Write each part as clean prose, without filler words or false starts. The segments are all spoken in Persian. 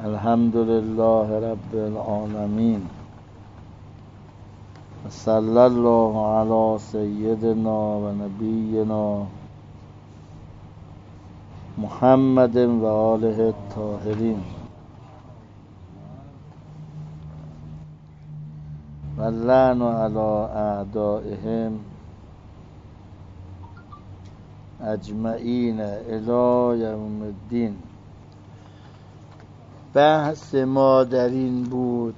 الحمد لله رب العالمين صلی الله علی سیدنا و نبینا محمد و آله الطاهرین و اللعن علی اعدائهم اجمعین الی یوم الدین. بحث ما در این بود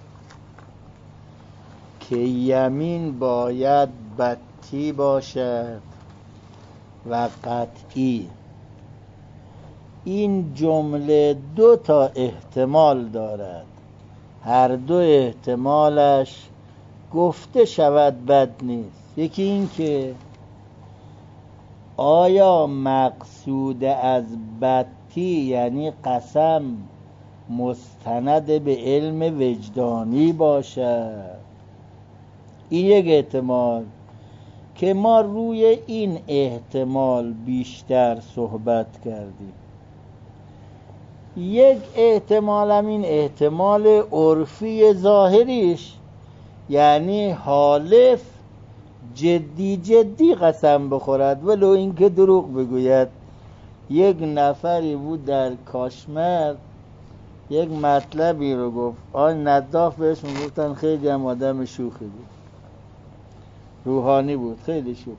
که یمین باید بتی باشد و قطعی. این جمله دو تا احتمال دارد، هر دو احتمالش گفته شود بد نیست. یکی این که آیا مقصود از بتی یعنی قسم مستند به علم وجدانی باشد. این یک احتمال که ما روی این احتمال بیشتر صحبت کردیم. یک احتمال هم این احتمال عرفی ظاهریش، یعنی حالف جدی قسم بخورد ولو اینکه دروغ بگوید. یک نفری بود در کاشمر یک مطلبی رو گفت، آقای نداف بهش میگفتن، خیلی هم آدم شوخی بود، روحانی بود، خیلی شوخ.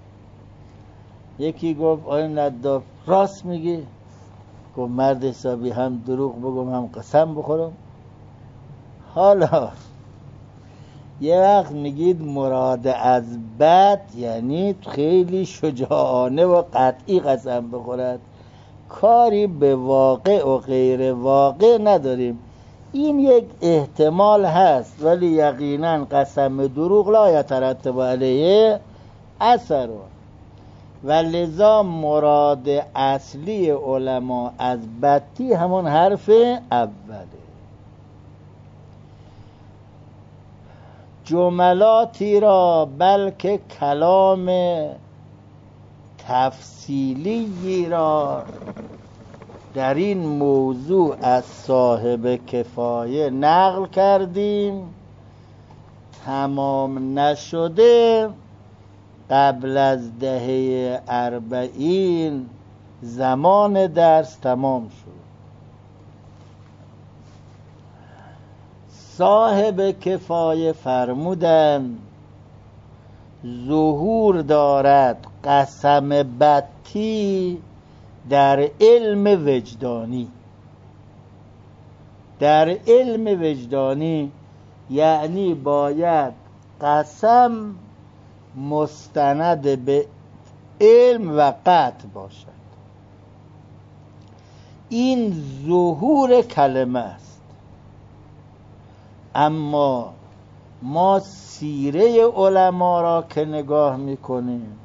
یکی گفت آقای نداف راست میگی؟ گفت مرد حسابی هم دروغ بگم هم قسم بخورم؟ حالا یه وقت میگید مراد از بد یعنی خیلی شجاعانه و قطعی قسم بخورد، کاری به واقع و غیر واقع نداریم. این یک احتمال هست، ولی یقینا قسم دروغ لا یترتب علیه اثر، و لذا مراد اصلی علما از بتی همون حرف اوله. جملاتی را بلکه کلام تفصیلی را در این موضوع از صاحب کفایه نقل کردیم، تمام نشده قبل از دهه 40 زمان درس تمام شد. صاحب کفایه فرمودند ظهور دارد قسم بتی در علم وجدانی. در علم وجدانی یعنی باید قسم مستند به علم و قطع باشد. این ظهور کلمه است. اما ما سیره علما را که نگاه میکنیم،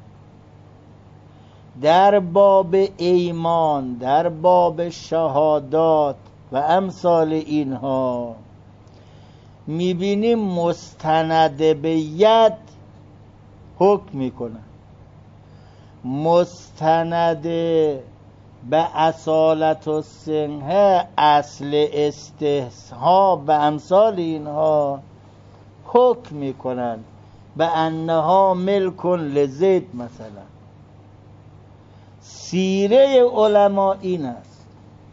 در باب ایمان، در باب شهادات و امثال اینها میبینیم مستند به ید حکم میکنن، مستند به اصالت و سنه اصل استصحاب و امثال اینها حکم میکنن به انها ملکن لزید. مثلا سیره علما این است.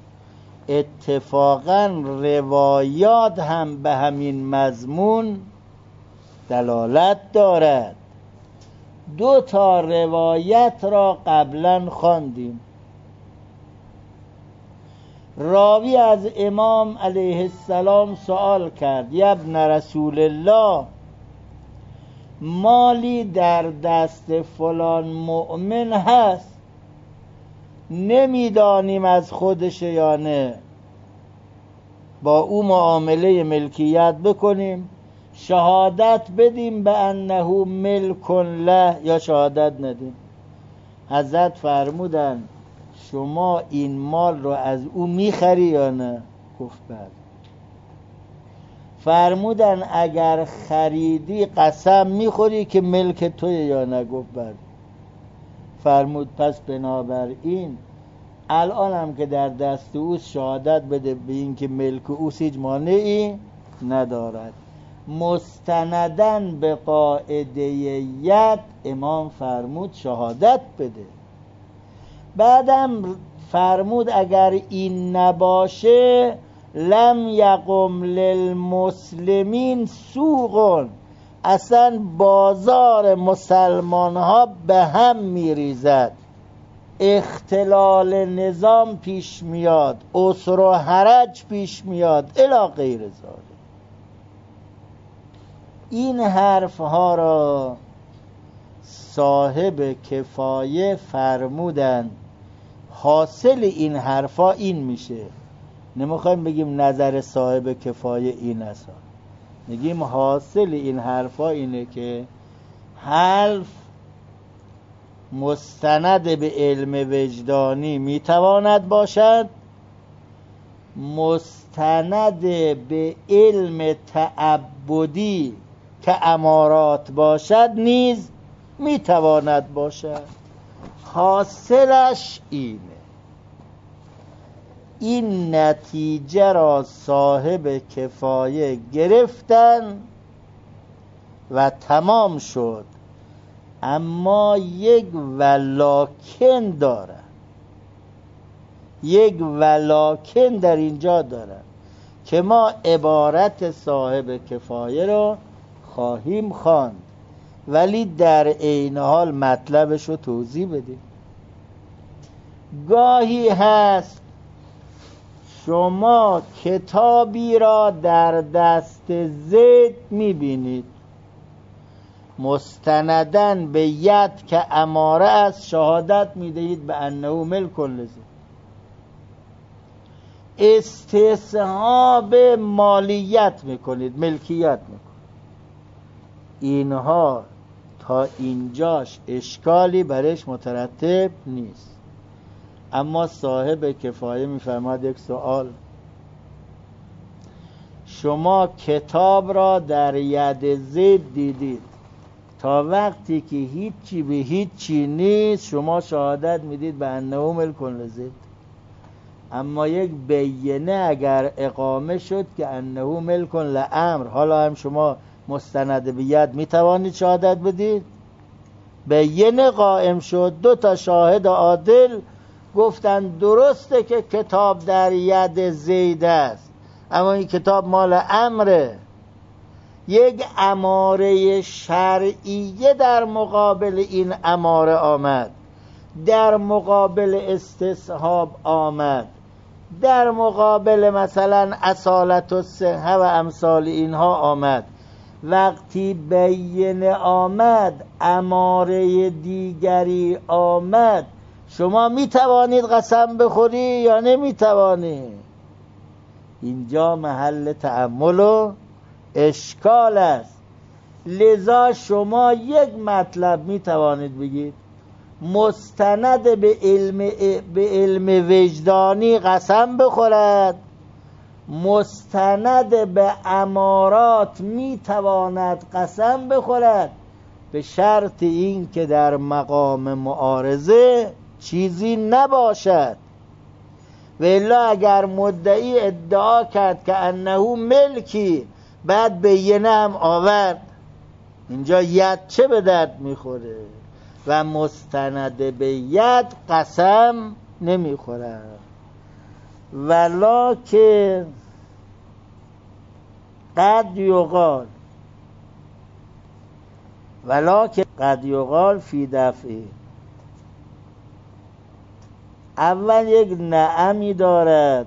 اتفاقا روایات هم به همین مضمون دلالت دارد. دو تا روایت را قبلا خواندیم. راوی از امام علیه السلام سوال کرد یا ابن رسول الله، مالی در دست فلان مؤمن هست، نمیدانیم از خودش یا نه، با او معامله ملکیت بکنیم، شهادت بدیم به انه ملک له یا شهادت ندیم؟ حضرت فرمودن شما این مال رو از او میخری یا نه؟ گفت بله. فرمودن اگر خریدی قسم میخوری که ملک توی یا نه؟ گفت بله. فرمود پس بنابراین الان هم که در دست اوست شهادت بده به این که ملک اوست هیچ مانعی ندارد. مستندن به قاعده ید امام فرمود شهادت بده. بعدم فرمود اگر این نباشه لم یقم للمسلمین سوق، اصلا بازار مسلمان ها به هم میریزد، اختلال نظام پیش میاد، عسر و حرج پیش میاد الی غیر ذالک. این حرف ها را صاحب کفایه فرمودن. حاصل این حرفا این میشه، نمیخوایم بگیم نظر صاحب کفایه این است، میگیم حاصل این حرفا اینه که حلف مستند به علم وجدانی میتواند باشد، مستند به علم تعبدی که امارات باشد نیز میتواند باشد. حاصلش اینه. این نتیجه را صاحب کفایه گرفتن و تمام شد. اما یک ولکن داره، یک ولکن در اینجا داره که ما عبارت صاحب کفایه را خواهیم خواند، ولی در عین حال مطلبش رو توضیح بدیم. گاهی هست شما کتابی را در دست زید میبینید، مستندن به ید که اماره است شهادت میدهید به انه ملک لزید، استصحاب مالیت میکنید، ملکیت میکنید. اینها تا اینجاش اشکالی برش مترتب نیست. اما صاحب کفایه میفرماد یک سوال، شما کتاب را در ید زید دیدید، تا وقتی که هیچی به هیچی نیست شما شهادت میدید به انه ملک لزید. اما یک بینه اگر اقامه شد که انه ملک لامر، حالا هم شما مستند به ید میتوانید شهادت بدید. بینه قائم شد، 2 شاهد عادل گفتن درسته که کتاب در ید زید است، اما این کتاب مال امره. یک اماره شرعیه در مقابل این اماره آمد، در مقابل استصحاب آمد، در مقابل مثلا اصالت و صحه و امثال اینها آمد. وقتی بینه آمد، اماره دیگری آمد، شما میتوانید قسم بخوری یا نمیتوانید؟ اینجا محل تأمل و اشکال است. لذا شما یک مطلب میتوانید بگید، مستند به علم وجدانی قسم بخورد، مستند به امارات میتواند قسم بخورد، به شرط این که در مقام معارضه چیزی نباشد. و الا اگر مدعی ادعا کرد که انه ملکی، بعد بینه هم آورد، اینجا ید چه به درد میخوره؟ و مستند به ید قسم نمیخوره. ولکن قد یقال فی دفعه. اول یک نعمی دارد،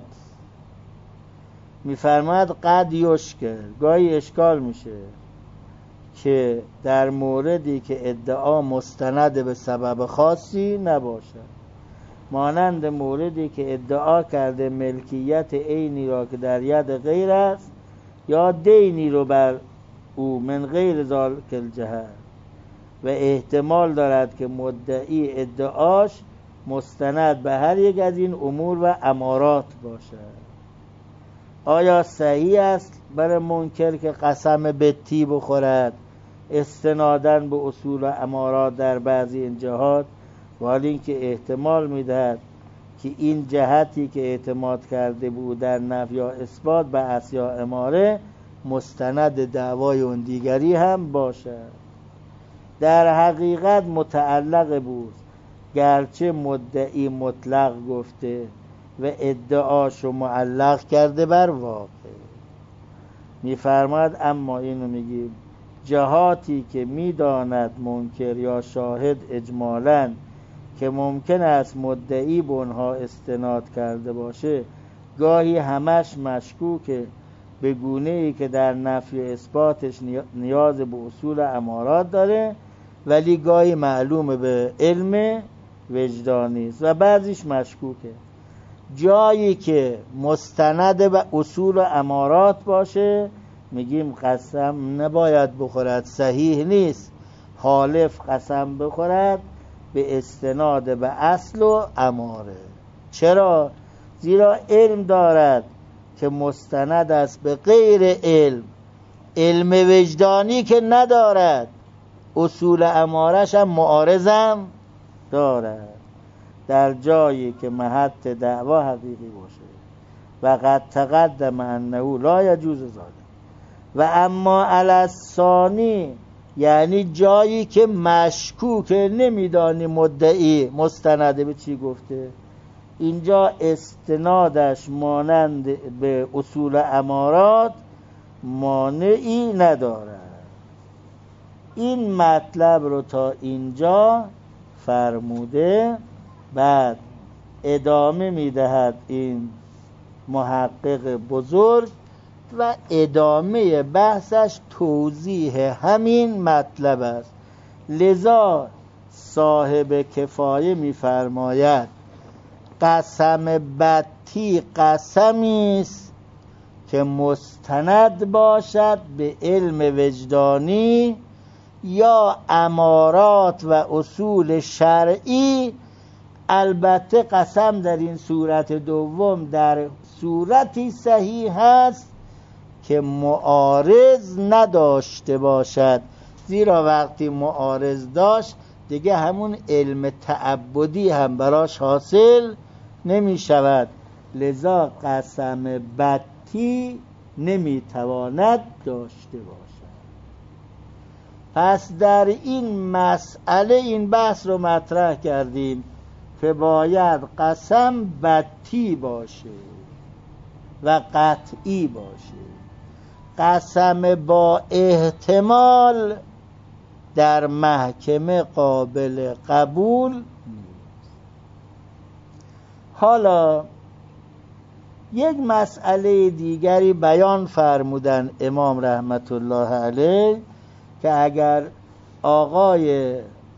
میفرماد قد یشکل، گاهی اشکال میشه که در موردی که ادعا مستند به سبب خاصی نباشد، مانند موردی که ادعا کرده ملکیت عینی را که در ید غیر است یا دینی رو بر او من غیر ذالک الجهت، و احتمال دارد که مدعی ادعاش مستند به هر یک از این امور و امارات باشد. آیا صحیح است برای منکر که قسم به تی بخورد استنادن به اصول و امارات در بعضی این جهات، ولی اینکه احتمال میدهد که این جهتی که اعتماد کرده بود در نفی یا اثبات بعث یا اماره مستند دعوای اون دیگری هم باشد. در حقیقت متعلق بود، گرچه مدعی مطلق گفته و ادعاشو معلق کرده بر واقع. میفرماد اما اینو میگیم جهاتی که میداند منکر یا شاهد اجمالاً که ممکن است مدعی به اونها استناد کرده باشه، گاهی همش مشکوکه، به گونه‌ای که در نفی اثباتش نیاز به اصول امارات داره، ولی گاهی معلومه به علم وجدانی است و بعضیش مشکوکه. جایی که مستند به اصول و امارات باشه میگیم قسم نباید بخورد، صحیح نیست حالف قسم بخورد به استناد به اصل و اماره. چرا؟ زیرا علم دارد که مستند است به غیر علم، علم وجدانی که ندارد، اصول امارش هم معارضم دارد در جایی که محط دعوا حقیقی باشه. و قد تقدم انه لا یجوز ذلک. و اما علی الثانی، یعنی جایی که مشکوکه، نمیدانی مدعی مستند به چی گفته، اینجا استنادش مانند به اصول امارات مانعی ندارد. این مطلب رو تا اینجا فرموده، بعد ادامه میدهد این محقق بزرگ و ادامه بحثش توضیح همین مطلب است. لذا صاحب کفایه میفرماید قسم بتی قسمی است که مستند باشد به علم وجدانی یا امارات و اصول شرعی. البته قسم در این صورت دوم در صورتی صحیح هست که معارض نداشته باشد، زیرا وقتی معارض داشت دیگه همون علم تعبدی هم براش حاصل نمی شود. لذا قسم بتی نمی تواند داشته باشد. پس در این مسئله این بحث رو مطرح کردیم که باید قسم بتی باشه و قطعی باشه. قسم با احتمال در محکمه قابل قبول نیست. حالا یک مسئله دیگری بیان فرمودن امام رحمت الله علیه که اگر آقای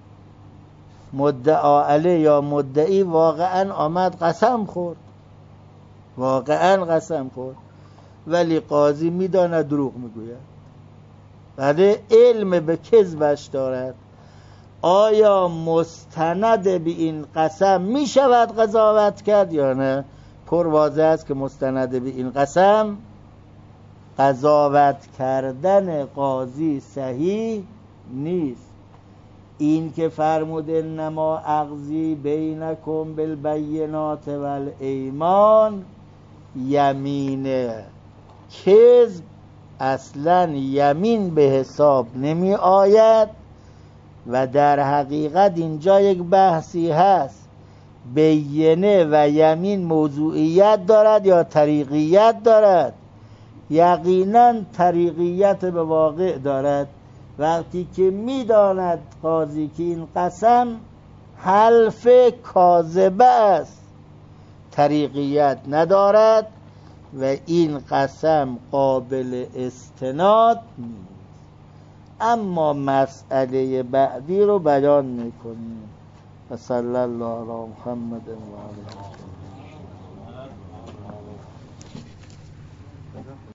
مدعا علیه یا مدعی واقعا آمد قسم خورد، واقعا قسم خورد، ولی قاضی میداند دروغ میگوید، ولی علم به کذبش دارد، آیا مستند به این قسم می شود قضاوت کرد یا نه؟ پر واضح است که مستند به این قسم قضاوت کردن قاضی صحیح نیست. این که فرموده نما اقضی بینکم بالبینات والایمان، یمین کذب اصلا یمین به حساب نمی آید و در حقیقت اینجا یک بحثی هست، بینه و یمین موضوعیت دارد یا طریقیت دارد؟ یقینا طریقیت به واقع دارد. وقتی که میداند قاضی که این قسم حلف کاذبه است، طریقیت ندارد و این قسم قابل استناد نیست. اما مسئله بعدی رو بیان میکنیم. و صلی الله علی محمد و علیه